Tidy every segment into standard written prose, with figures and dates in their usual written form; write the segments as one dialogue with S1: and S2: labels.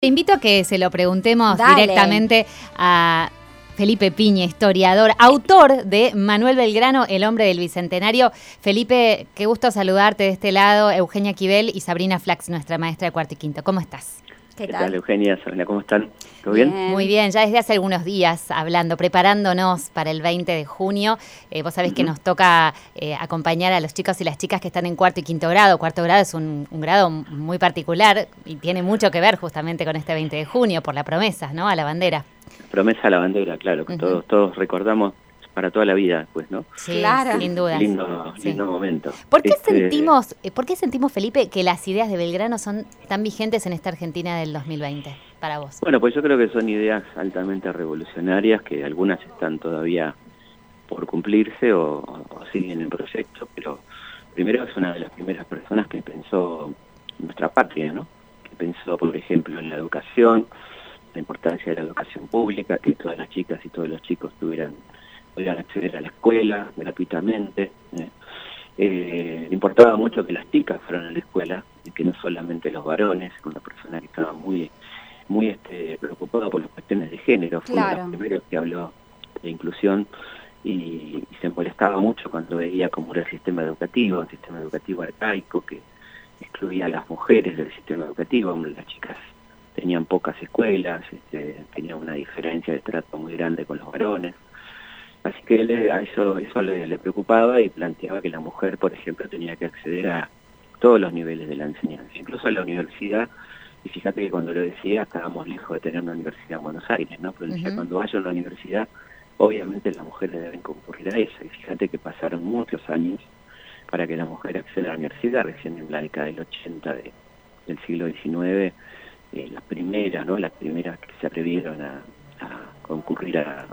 S1: Te invito a que se lo preguntemos
S2: Dale.
S1: directamente a Felipe Piña, historiador, autor de Manuel Belgrano, El hombre del Bicentenario. Felipe, qué gusto saludarte de este lado. Eugenia Quibel y Sabrina Flax, nuestra maestra de cuarto y quinto. ¿Cómo estás?
S2: ¿Qué
S3: ¿Qué
S2: tal?
S3: tal, Eugenia? Sabrina, ¿cómo están? ¿Todo bien?
S1: Muy bien, ya desde hace algunos días hablando, preparándonos para el 20 de junio. Vos sabés que nos toca acompañar a los chicos y las chicas que están en cuarto y quinto grado. Cuarto grado es un grado muy particular y tiene mucho que ver justamente con este 20 de junio por la promesa, ¿no? A la bandera.
S3: Promesa a la bandera, claro, que todos recordamos para toda la vida, pues, ¿no?
S1: Sí,
S2: Claro.
S1: sin duda.
S3: Lindo momento.
S1: ¿Por qué sentimos, Felipe, que las ideas de Belgrano son tan vigentes en esta Argentina del 2020 para vos?
S3: Bueno, pues yo creo que son ideas altamente revolucionarias, que algunas están todavía por cumplirse o siguen en proyecto, pero primero es una de las primeras personas que pensó en nuestra patria, ¿no? Que pensó, por ejemplo, en la educación, la importancia de la educación pública, que todas las chicas y todos los chicos pudieran acceder a la escuela gratuitamente. Le importaba mucho que las chicas fueran a la escuela, y que no solamente los varones, una persona que estaba muy preocupada por las cuestiones de género, fue uno de los primeros que habló de inclusión y se molestaba mucho cuando veía cómo era el sistema educativo, un sistema educativo arcaico que excluía a las mujeres del sistema educativo. Las chicas tenían pocas escuelas, tenían una diferencia de trato muy grande con los varones. Así que eso le preocupaba y planteaba que la mujer, por ejemplo, tenía que acceder a todos los niveles de la enseñanza, incluso a la universidad. Y fíjate que cuando lo decía, estábamos lejos de tener una universidad en Buenos Aires, ¿no? Pero decía, cuando vaya a una universidad, obviamente las mujeres deben concurrir a esa. Y fíjate que pasaron muchos años para que la mujer acceda a la universidad. Recién en la década del 80 del siglo XIX, las primeras que se atrevieron a concurrir a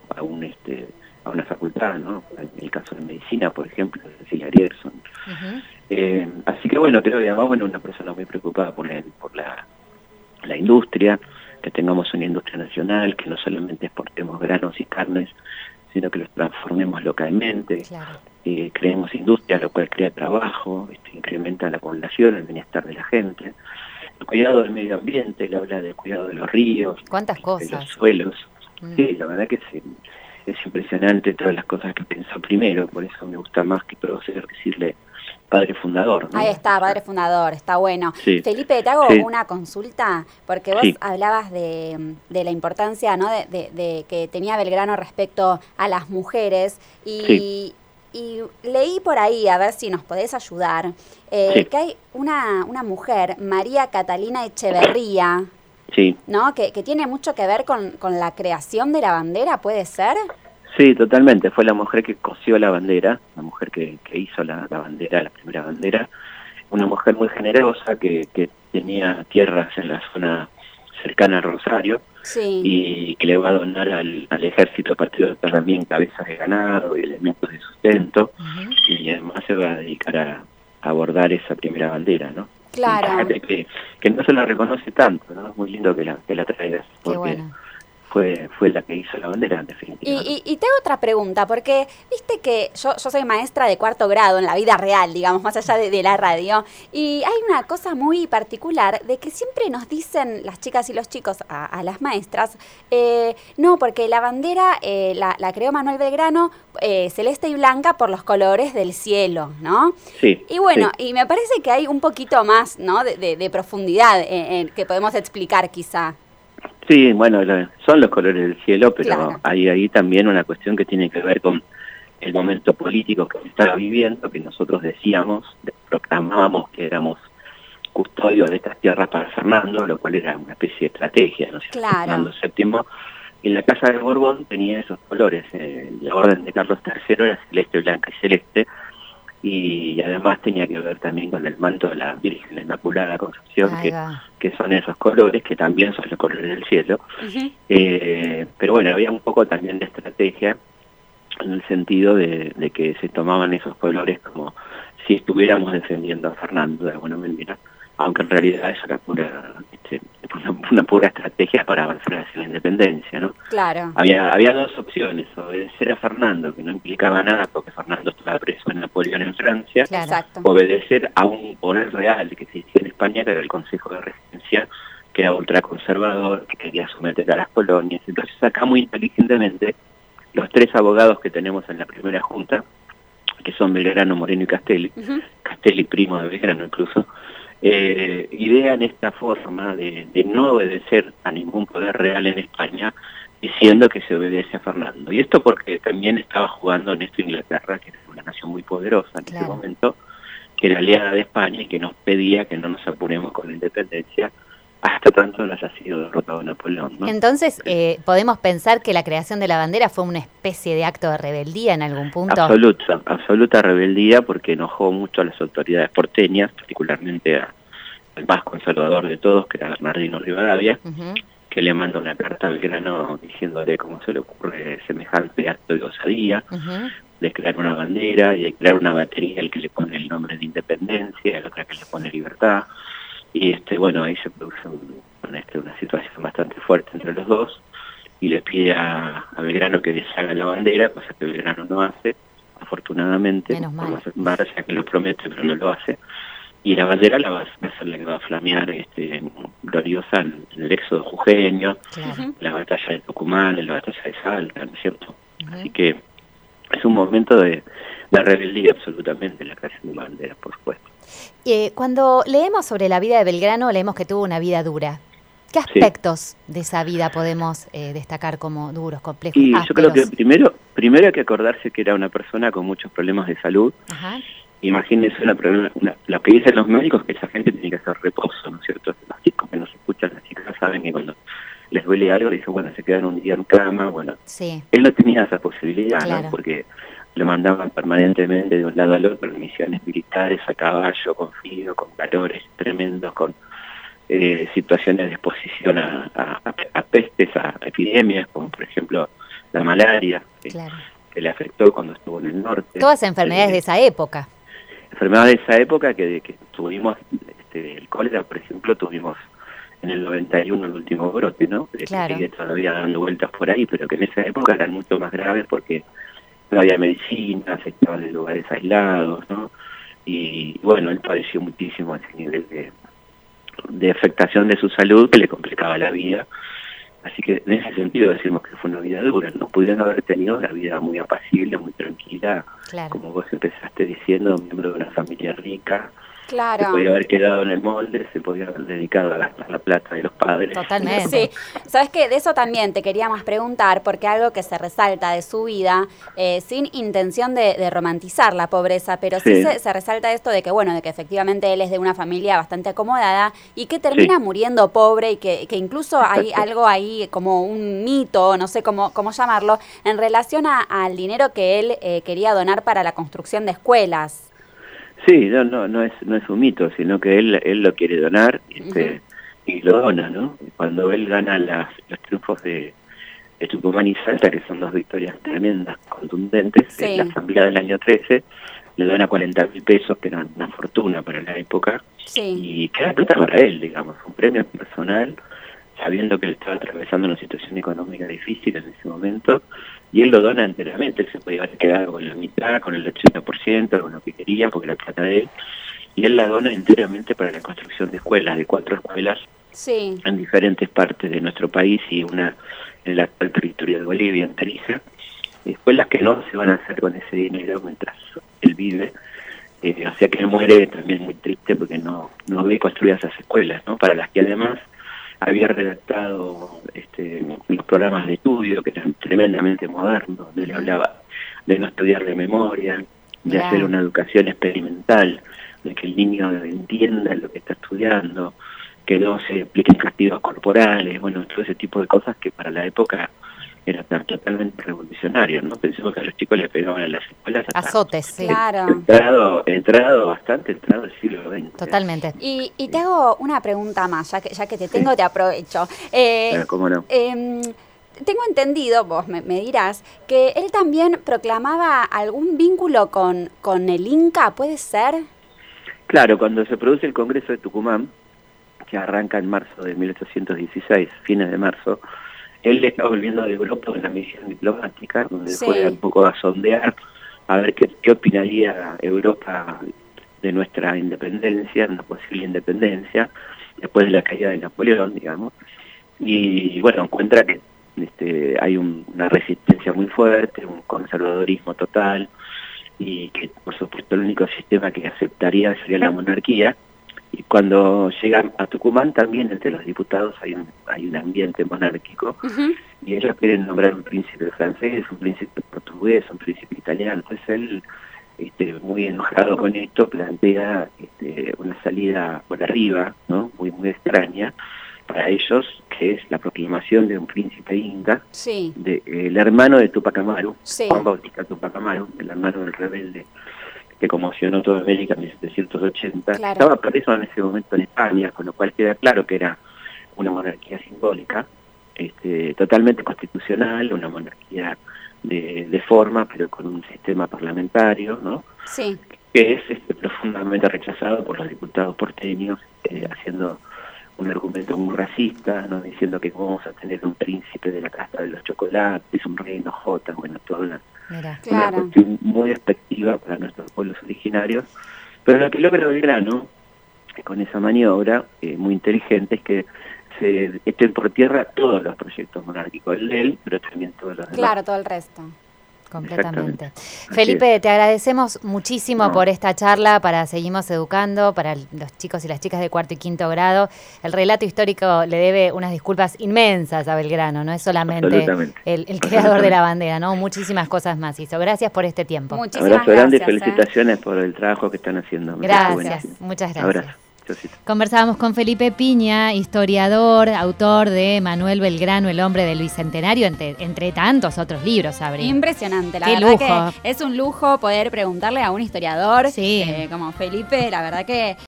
S3: una facultad, ¿no? En el caso de medicina, por ejemplo, Cecilia Grierson. Así que bueno, creo que además, una persona muy preocupada por la industria, que tengamos una industria nacional, que no solamente exportemos granos y carnes, sino que los transformemos localmente.
S1: Claro.
S3: Creemos industria, lo cual crea trabajo, incrementa la población, el bienestar de la gente. El cuidado del medio ambiente, él habla del cuidado de los ríos,
S1: ¿Cuántas cosas?
S3: de los suelos. Sí, la verdad que es impresionante todas las cosas que pensó primero, por eso me gusta más que prócer decirle padre fundador, ¿no?
S2: Ahí está, padre fundador, está bueno.
S3: Sí.
S2: Felipe, te hago una consulta, porque vos hablabas de la importancia, ¿no? de que tenía Belgrano respecto a las mujeres y leí por ahí, a ver si nos podés ayudar, que hay una mujer, María Catalina Echeverría, ¿no? Que tiene mucho que ver con la creación de la bandera, ¿puede ser?
S3: Sí, totalmente. Fue la mujer que cosió la bandera, la mujer que hizo la bandera, la primera bandera. Una mujer muy generosa que tenía tierras en la zona cercana a Rosario y que le va a donar al ejército patriota también cabezas de ganado y elementos de sustento, y además se va a dedicar a abordar esa primera bandera, ¿no?
S2: Claro.
S3: Fíjate que no se la reconoce tanto, ¿no? Es muy lindo que la traigas, porque fue la que hizo la bandera, en definitiva.
S2: Y te hago otra pregunta, porque viste que yo soy maestra de cuarto grado en la vida real, digamos, más allá de la radio, y hay una cosa muy particular de que siempre nos dicen las chicas y los chicos a las maestras, no, porque la bandera la creó Manuel Belgrano celeste y blanca por los colores del cielo, ¿no?
S3: Sí.
S2: Y bueno, y me parece que hay un poquito más, ¿no? de profundidad que podemos explicar quizá.
S3: Sí, bueno, son los colores del cielo, pero hay ahí también una cuestión que tiene que ver con el momento político que se estaba viviendo, que nosotros proclamábamos que éramos custodios de estas tierras para Fernando, lo cual era una especie de estrategia, ¿no? Fernando VII, y la Casa de Borbón tenía esos colores. La orden de Carlos III era celeste, blanca y celeste, y además tenía que ver también con el manto de la Virgen Inmaculada Concepción, que son esos colores, que también son los colores del cielo. Pero bueno, había un poco también de estrategia en el sentido de que se tomaban esos colores como si estuviéramos defendiendo a Fernando de alguna manera, aunque en realidad eso era una pura estrategia para avanzar hacia la independencia, ¿no?
S2: Claro.
S3: Había dos opciones: obedecer a Fernando, que no implicaba nada porque Fernando estaba preso en Napoleón en Francia,
S2: Exacto.
S3: obedecer a un poder real que existía en España, que era el Consejo de Regencia, que era ultraconservador, que quería someter a las colonias. Entonces acá muy inteligentemente los tres abogados que tenemos en la primera junta, que son Belgrano, Moreno y Castelli, Castelli primo de Belgrano incluso, idean esta forma de no obedecer a ningún poder real en España, diciendo que se obedece a Fernando. Y esto porque también estaba jugando en esto Inglaterra, que era una nación muy poderosa en ese momento, que era aliada de España y que nos pedía que no nos apuremos con la independencia hasta tanto no haya sido derrotado Napoleón, ¿no?
S1: Entonces, ¿podemos pensar que la creación de la bandera fue una especie de acto de rebeldía en algún punto?
S3: Absoluta rebeldía, porque enojó mucho a las autoridades porteñas, particularmente al más conservador de todos, que era Bernardino Rivadavia, que le manda una carta a Belgrano diciéndole cómo se le ocurre semejante acto de osadía, de crear una bandera y de crear una batería al que le pone el nombre de Independencia, el otra que le pone Libertad. Y bueno, ahí se produce una situación bastante fuerte entre los dos, y le pide a Belgrano que deshaga la bandera, cosa que Belgrano no hace, afortunadamente, más allá que lo promete, pero no lo hace. Y la bandera la va a ser la que va a flamear gloriosa en el éxodo jujeño, la batalla de Tucumán, en la batalla de Salta, ¿no es cierto? Así que es un momento de rebeldía absolutamente, la creación de bandera, por supuesto.
S1: Cuando leemos sobre la vida de Belgrano, leemos que tuvo una vida dura. ¿Qué aspectos de esa vida podemos destacar como duros, complejos,
S3: y
S1: ásperos?
S3: Yo creo que primero hay que acordarse que era una persona con muchos problemas de salud. Imagínense lo que dicen los médicos, que esa gente tiene que hacer reposo, ¿no es cierto? Los chicos que nos escuchan, las chicas saben que cuando les duele algo, dicen, bueno, se quedan un día en cama, bueno. Él no tenía esa posibilidad, ¿no? Porque lo mandaban permanentemente de un lado al otro en misiones militares, a caballo, con frío, con calores tremendos, con situaciones de exposición a pestes, a epidemias, como por ejemplo la malaria, que le afectó cuando estuvo en el norte.
S1: Todas enfermedades de esa época.
S3: Enfermedades de esa época que tuvimos, el cólera, por ejemplo, tuvimos en el 91 el último brote, ¿no? Que sigue todavía dando vueltas por ahí, pero que en esa época eran mucho más graves porque no había medicina, se estaban en lugares aislados, ¿no? Y bueno, él padeció muchísimo ese nivel de afectación de su salud que le complicaba la vida. Así que en ese sentido decimos que fue una vida dura. No pudieron haber tenido una vida muy apacible, muy tranquila, como vos empezaste diciendo, miembro de una familia rica. Se podía haber quedado en el molde, se podía haber dedicado a gastar la plata de los padres.
S2: Totalmente. Sí, sabes que de eso también te quería más preguntar, porque algo que se resalta de su vida, sin intención de romantizar la pobreza, pero sí se resalta esto de que, bueno, de que efectivamente él es de una familia bastante acomodada y que termina muriendo pobre, y que incluso hay algo ahí como un mito, no sé cómo llamarlo, en relación al dinero que él quería donar para la construcción de escuelas.
S3: Sí, no es un mito, sino que él lo quiere donar y lo dona, ¿no? Cuando él gana los triunfos de Tucumán y Salta, que son dos victorias tremendas, contundentes, en la asamblea del año 13, le dona 40.000 pesos, que era una fortuna para la época, y queda plata para él, digamos, un premio personal, sabiendo que él estaba atravesando una situación económica difícil en ese momento, y él lo dona enteramente. Él se podía haber quedado con la mitad, con el 80%, con lo que quería, porque la plata de él, y él la dona enteramente para la construcción de escuelas, de 4 escuelas en diferentes partes de nuestro país, y una en el actual territorio de Bolivia, en Tarija, escuelas que no se van a hacer con ese dinero mientras él vive, o sea que él muere también muy triste porque no ve construidas esas escuelas, ¿no? Para las que además había redactado los programas de estudio, que eran tremendamente modernos, donde le hablaba de no estudiar de memoria, de hacer una educación experimental, de que el niño entienda lo que está estudiando, que no se apliquen castigos corporales, bueno, todo ese tipo de cosas que para la época era totalmente revolucionario, ¿no? Pensemos que a los chicos les pegaban a las escuelas
S1: azotes,
S2: claro.
S3: entrado el siglo XX.
S1: Totalmente.
S2: Y te hago una pregunta más, ya que te tengo, te aprovecho.
S3: ¿Cómo no?
S2: Tengo entendido, vos me dirás, que él también proclamaba algún vínculo con el Inca, ¿puede ser?
S3: Claro, cuando se produce el Congreso de Tucumán, que arranca en marzo de 1816, fines de marzo, él estaba volviendo de Europa en una misión diplomática, donde fue un poco a sondear, a ver qué opinaría Europa de nuestra independencia, una posible independencia, después de la caída de Napoleón, digamos, y bueno, encuentra que hay una resistencia muy fuerte, un conservadorismo total, y que por supuesto el único sistema que aceptaría sería la monarquía. Y cuando llegan a Tucumán también entre los diputados hay un ambiente monárquico, y ellos quieren nombrar un príncipe francés, un príncipe portugués, un príncipe italiano. Entonces él, muy enojado con esto, plantea una salida por arriba, ¿no? Muy extraña para ellos, que es la proclamación de un príncipe inca,
S2: sí,
S3: el hermano de Tupac Amaru,
S2: sí,
S3: Juan Bautista Tupac Amaru, el hermano del rebelde que conmocionó toda América en 1780.
S2: Claro.
S3: Estaba preso en ese momento en España, con lo cual queda claro que era una monarquía simbólica, totalmente constitucional, una monarquía de forma, pero con un sistema parlamentario, ¿no?
S2: Sí.
S3: Que es profundamente rechazado por los diputados porteños, haciendo un argumento muy racista, ¿no? Diciendo que vamos a tener un príncipe de la casta de los chocolates, un reino Jota, bueno, toda una cuestión muy despectiva para nuestros pueblos originarios. Pero lo que logra Belgrano, con esa maniobra muy inteligente, es que se echen por tierra todos los proyectos monárquicos, el de él, pero también todos los demás.
S2: Claro, todo el resto.
S1: Completamente. Felipe, te agradecemos muchísimo por esta charla, seguimos educando para los chicos y las chicas de cuarto y quinto grado. El relato histórico le debe unas disculpas inmensas a Belgrano, no es solamente el creador de la bandera, ¿no? Muchísimas cosas más hizo. Gracias por este tiempo.
S2: Muchísimas
S3: abrazo grande y
S2: gracias,
S3: felicitaciones por el trabajo que están haciendo.
S1: Gracias, muchas gracias.
S3: Abrazo.
S1: Conversábamos con Felipe Piña, historiador, autor de Manuel Belgrano, el hombre del Bicentenario, entre tantos otros libros, Sabri.
S2: Impresionante, la
S1: Qué
S2: verdad
S1: lujo.
S2: que es un lujo poder preguntarle a un historiador
S1: Sí.
S2: como Felipe, la verdad que